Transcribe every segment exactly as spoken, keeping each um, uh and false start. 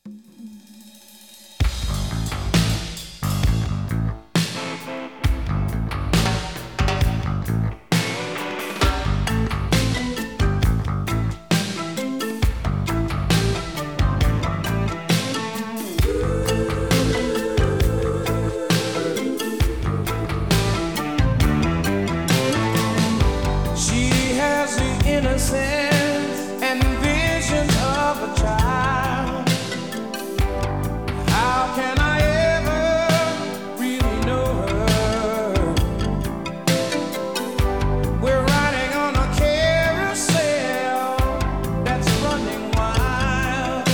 Innocence and visions of a child. How can I ever really know her? We're riding on a carousel that's running wild,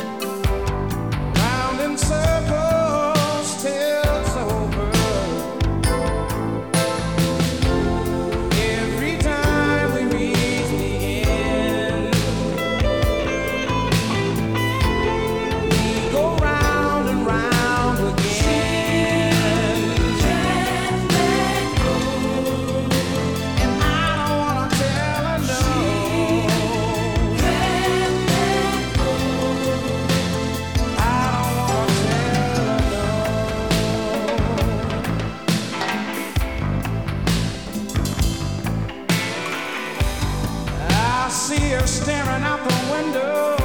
round in circles till it's over. Every time we reach the end, we go round and round again. Can't let go, and I don't wanna tell her no. Can't let go, I don't wanna tell her no. I see her staring out the window.